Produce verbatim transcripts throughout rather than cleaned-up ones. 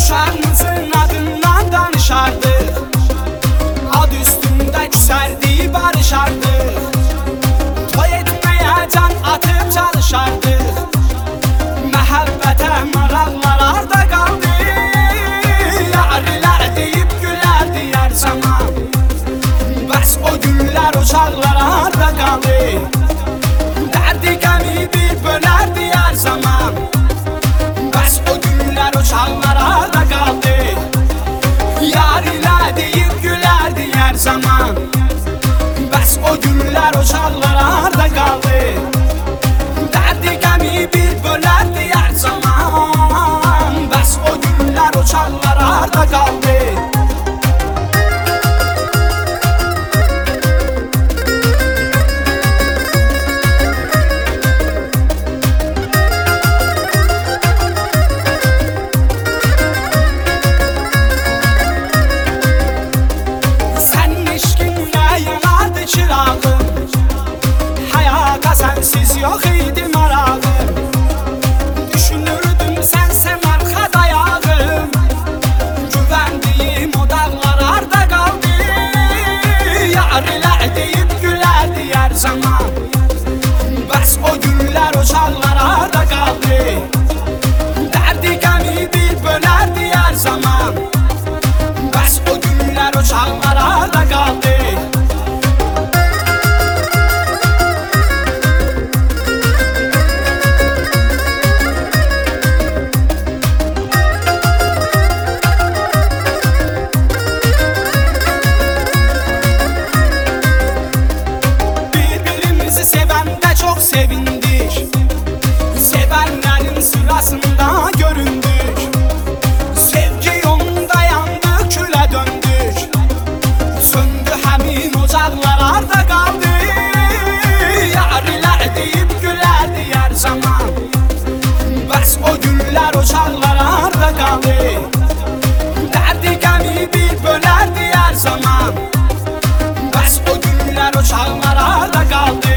uşağımızın adından danışardık, ad üstünde küserdi barışardık. Toy etmeye can atıp çalışardık, məhəbbətə maraqlar arda qaldı. Yarilər deyib gülərdi hər zaman, bəs o güllər o çağlar arda qaldı. Dərdi qəmi bir bölərdi hər zaman, bəs o güllər o çağlar arda qaldı. Yarilər deyib gülərdi hər zaman, bəs o güllər o çağlar arda qaldı. Dərdi qəmi bir bölərdi hər zaman, bəs o güllər o çağlar arda qaldı. Çırağım, hayata sensiz yok idi marağım. Düşünürdüm sense marka dayağım, güvendiğim o dağlar arda kaldı. Yarilər deyip gülerdi her zaman, bəs o güller o çağlar arda kaldı. Derdi qəmi bir bölerdi her zaman, bəs o güller o çağlar arda kaldı. Çok sevindik, sevenlerin sırasında göründük. Sevgi yolunda yandık, küle döndük. Söndü həmin ocaqlar arda qaldı. Yarilər deyib gülərdi hər zaman, bəs o güllər o çağlar arda qaldı. Dərdi qəmi bir bölərdi hər zaman, bəs o güllər o çağlar arda qaldı.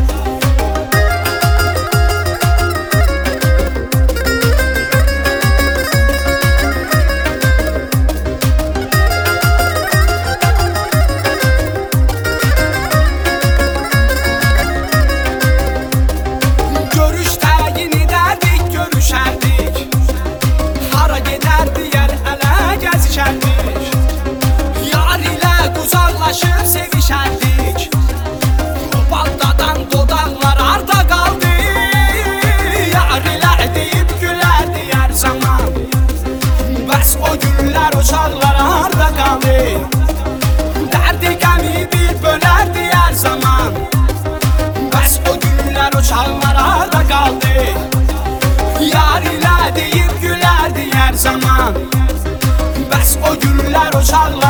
Uzaqlaşıb sevişərdik, o baldadan dodaqlar arda qaldı. Yarilər deyib gülərdi hər zaman, bəs o güllər o çağlar arda qaldı. Dərdi qəmi bir bölərdi hər zaman, bəs o güllər o çağlar arda qaldı. Yarilər deyib gülərdi hər zaman, bəs o güllər o çağlar